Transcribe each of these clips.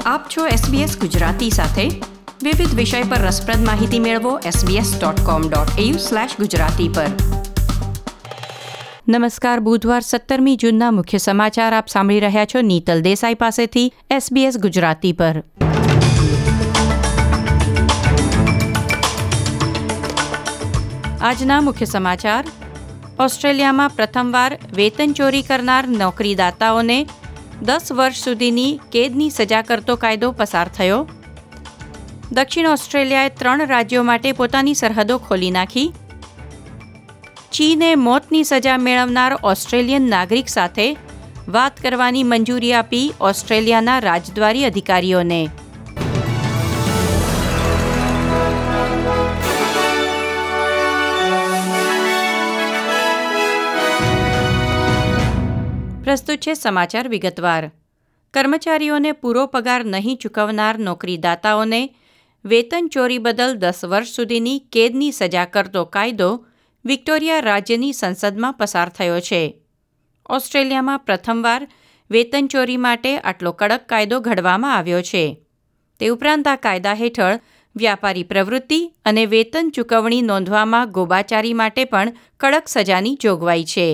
આપ છો SBS ગુજરાતી સાથે. વિવિધ વિષય પર રસપ્રદ માહિતી મેળવો sbs.com.au/gujarati પર. નમસ્કાર. બુધવાર 17મી જૂનના મુખ્ય સમાચાર આપ સાંભળી રહ્યા છો નીતલ દેસાઈ પાસેથી SBS ગુજરાતી પર. આજના મુખ્ય સમાચાર. ઓસ્ટ્રેલિયામાં પ્રથમવાર વેતન ચોરી કરનાર નોકરીદાતાઓને 10 વર્ષ સુધીની કેદની સજા કરતો કાયદો પસાર થયો. દક્ષિણ ઓસ્ટ્રેલિયાએ 3 રાજ્યો માટે પોતાની સરહદો ખોલી નાખી. ચીને મોતની સજા મેળવનાર ઓસ્ટ્રેલિયન નાગરિક સાથે વાત કરવાની મંજૂરી આપી ઓસ્ટ્રેલિયાના રાજદ્વારી અધિકારીઓને. પ્રસ્તુત છે સમાચાર વિગતવાર. કર્મચારીઓને પૂરો પગાર નહીં ચૂકવનાર નોકરીદાતાઓને વેતન ચોરી બદલ 10 વર્ષ સુધીની કેદની સજા કરતો કાયદો વિક્ટોરિયા રાજ્યની સંસદમાં પસાર થયો છે. ઓસ્ટ્રેલિયામાં પ્રથમવાર વેતન ચોરી માટે આટલો કડક કાયદો ઘડવામાં આવ્યો છે. તે ઉપરાંત આ કાયદા હેઠળ વ્યાપારી પ્રવૃત્તિ અને વેતન ચૂકવણી નોંધવામાં ગોબાચારી માટે પણ કડક સજાની જોગવાઈ છે.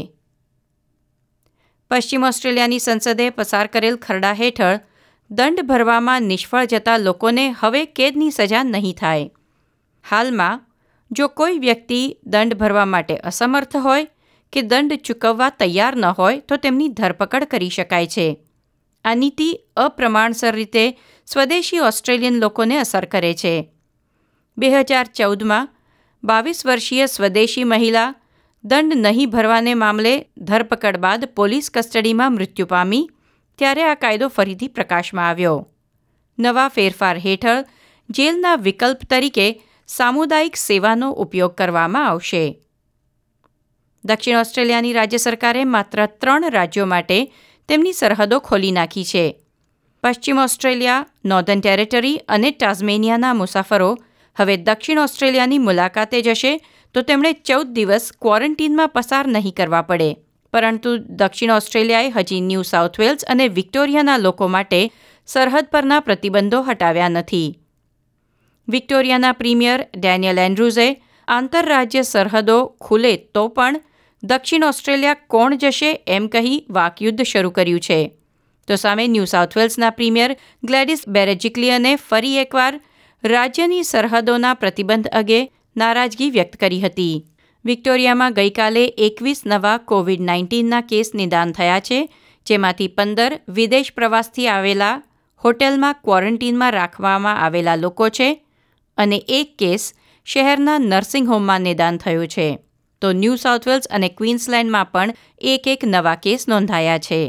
પશ્ચિમ ઓસ્ટ્રેલિયાની સંસદે પસાર કરેલ ખરડા હેઠળ દંડ ભરવામાં નિષ્ફળ જતા લોકોને હવે કેદની સજા નહીં થાય. હાલમાં જો કોઈ વ્યક્તિ દંડ ભરવા માટે અસમર્થ હોય કે દંડ ચૂકવવા તૈયાર ન હોય તો તેમની ધરપકડ કરી શકાય છે. આ નીતિ અપ્રમાણસર રીતે સ્વદેશી ઓસ્ટ્રેલિયન લોકોને અસર કરે છે. 2014માં 22 વર્ષીય સ્વદેશી મહિલા દંડ નહીં ભરવાને મામલે ધરપકડ બાદ પોલીસ કસ્ટડીમાં મૃત્યુ પામી ત્યારે આ કાયદો ફરીથી પ્રકાશમાં આવ્યો. નવા ફેરફાર હેઠળ જેલના વિકલ્પ તરીકે સામુદાયિક સેવાનો ઉપયોગ કરવામાં આવશે. દક્ષિણ ઓસ્ટ્રેલિયાની રાજ્ય સરકારે માત્ર 3 રાજ્યો માટે તેમની સરહદો ખોલી નાખી છે. પશ્ચિમ ઓસ્ટ્રેલિયા, નોર્ધન ટેરેટરી અને ટાસ્મેનિયાના મુસાફરો હવે દક્ષિણ ઓસ્ટ્રેલિયાની મુલાકાતે જશે તો તેમણે 14 દિવસ ક્વોરન્ટીનમાં પસાર નહીં કરવા પડે. પરંતુ દક્ષિણ ઓસ્ટ્રેલિયાએ હજી ન્યૂ સાઉથ વેલ્સ અને વિક્ટોરિયાના લોકો માટે સરહદ પરના પ્રતિબંધો હટાવ્યા નથી. વિક્ટોરિયાના પ્રીમિયર ડેનિયલ એન્ડ્રુઝે આંતરરાજ્ય સરહદો ખુલે તો પણ દક્ષિણ ઓસ્ટ્રેલિયા કોણ જશે એમ કહી વાકયુદ્ધ શરૂ કર્યું છે. તો સામે ન્યૂ સાઉથ વેલ્સના પ્રીમિયર ગ્લેડિસ બેરેજિક્લિયને ફરી એકવાર રાજ્યની સરહદોના પ્રતિબંધ અંગે નારાજગી વ્યક્ત કરી હતી. વિક્ટોરિયામાં ગઈકાલે 21 નવા કોવિડ-19ના કેસ નિદાન થયા છે, જેમાંથી 15 વિદેશ પ્રવાસથી આવેલા હોટેલમાં ક્વોરન્ટીનમાં રાખવામાં આવેલા લોકો છે અને 1 કેસ શહેરના નર્સિંગ હોમમાં નિદાન થયું છે. તો ન્યૂ સાઉથ વેલ્સ અને ક્વીન્સલેન્ડમાં પણ 1 નવા કેસ નોંધાયા છે.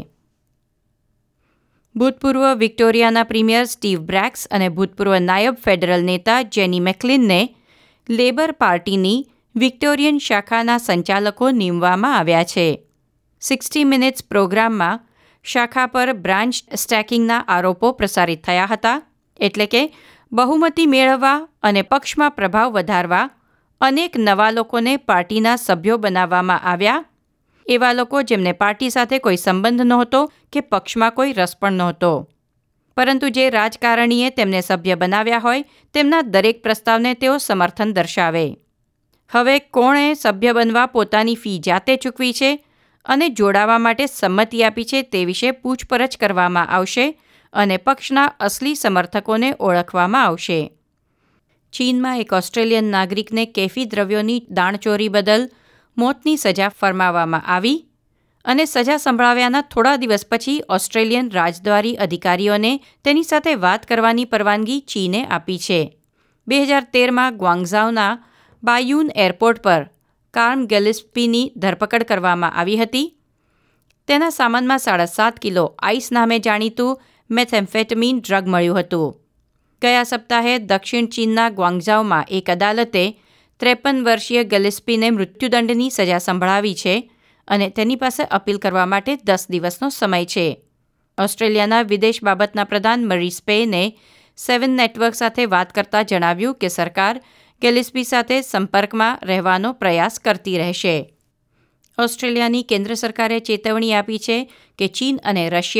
ભૂતપૂર્વ વિક્ટોરિયાના પ્રીમિયર સ્ટીવ બ્રેક્સ અને ભૂતપૂર્વ નાયબ ફેડરલ નેતા જેની મેકલિનને લેબર પાર્ટીની વિક્ટોરિયન શાખાના સંચાલકો નીમવામાં આવ્યા છે. 60 મિનિટ્સ પ્રોગ્રામમાં શાખા પર બ્રાન્ચ સ્ટેકિંગના આરોપો પ્રસારિત થયા હતા. એટલે કે બહુમતી મેળવવા અને પક્ષમાં પ્રભાવ વધારવા અનેક નવા લોકોને પાર્ટીના સભ્યો બનાવવામાં આવ્યા. એવા લોકો જેમને પાર્ટી સાથે કોઈ સંબંધ નહોતો કે પક્ષમાં કોઈ રસ પણ નહોતો. પરંતુ જે રાજકારણીએ તેમને સભ્ય બનાવ્યા હોય તેમના દરેક પ્રસ્તાવને તેઓ સમર્થન દર્શાવે. હવે કોણે સભ્ય બનવા પોતાની ફી જાતે ચૂકવી છે અને જોડાવા માટે સંમતિ આપી છે તે વિશે પૂછપરછ કરવામાં આવશે અને પક્ષના અસલી સમર્થકોને ઓળખવામાં આવશે. ચીનમાં એક ઓસ્ટ્રેલિયન નાગરિકને કેફી દ્રવ્યોની દાણચોરી બદલ મોતની સજા ફરમાવવામાં આવી અને સજા સંભળાવ્યાના થોડા દિવસ પછી ઓસ્ટ્રેલિયન રાજદ્વારી અધિકારીઓને તેની સાથે વાત કરવાની પરવાનગી ચીને આપી છે. 2013માં ગ્વાંગઝાઉના બાયુન એરપોર્ટ પર કાર્મ ગિલેસ્પીની ધરપકડ કરવામાં આવી હતી. તેના સામાનમાં 7.5 કિલો આઈસ નામે જાણીતું મેથેમ્ફેટામીન ડ્રગ મળ્યું હતું. ગયા સપ્તાહે દક્ષિણ ચીનના ગ્વાંગઝાઉમાં એક અદાલતે 53 વર્ષીય ગિલેસ્પીને મૃત્યુદંડની સજા સંભળાવી છે અને તેની પાસે અપીલ કરવા માટે 10 દિવસનો સમય છે. ઓસ્ટ્રેલિયાના વિદેશ બાબતના પ્રધાન મરીસ પેને 7 નેટવર્ક સાથે વાત કરતા જણાવ્યું કે સરકાર ગિલેસ્પી સાથે સંપર્કમાં રહેવાનો પ્રયાસ કરતી રહેશે. ઓસ્ટ્રેલિયાની કેન્દ્ર સરકારે ચેતવણી આપી છે કે ચીન અને રશિયા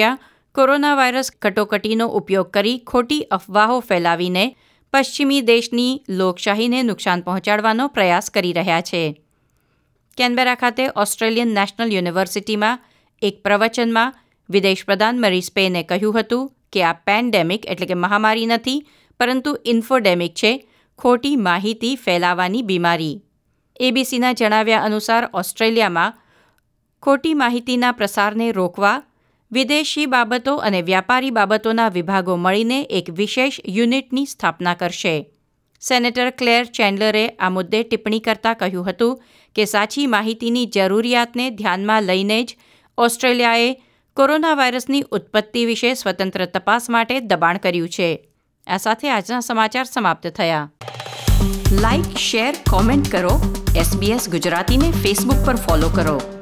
કોરોના વાયરસ કટોકટીનો ઉપયોગ કરી ખોટી અફવાઓ ફેલાવીને પશ્ચિમી દેશની લોકશાહીને નુકસાન પહોંચાડવાનો પ્રયાસ કરી રહ્યા છે. કેનબેરા ખાતે ઓસ્ટ્રેલિયન નેશનલ યુનિવર્સિટીમાં એક પ્રવચનમાં વિદેશ પ્રધાન મેરીસ પેને કહ્યું હતું કે આ પેન્ડેમિક એટલે કે મહામારી નથી, પરંતુ ઇન્ફોડેમિક છે, ખોટી માહિતી ફેલાવાની બીમારી. એબીસીના જણાવ્યા અનુસાર ઓસ્ટ્રેલિયામાં ખોટી માહિતીના પ્રસારને રોકવા વિદેશી બાબતો અને વ્યાપારી બાબતોના વિભાગો મળીને એક વિશેષ યુનિટની સ્થાપના કરશે. સેનેટર ક્લેર ચેન્ડલરે આ મુદ્દે ટિપ્પણી કરતા કહ્યું હતું કે સાચી માહિતીની જરૂરિયાતને ધ્યાનમાં લઈને જ ઓસ્ટ્રેલિયાએ કોરોના વાયરસની ઉત્પત્તિ વિશે સ્વતંત્ર તપાસ માટે દબાણ કર્યું છે. આ સાથે આજના સમાચાર સમાપ્ત થયા. લાઇક, શેર, કોમેન્ટ કરો. SBS ગુજરાતીને ફેસબુક પર ફોલો કરો.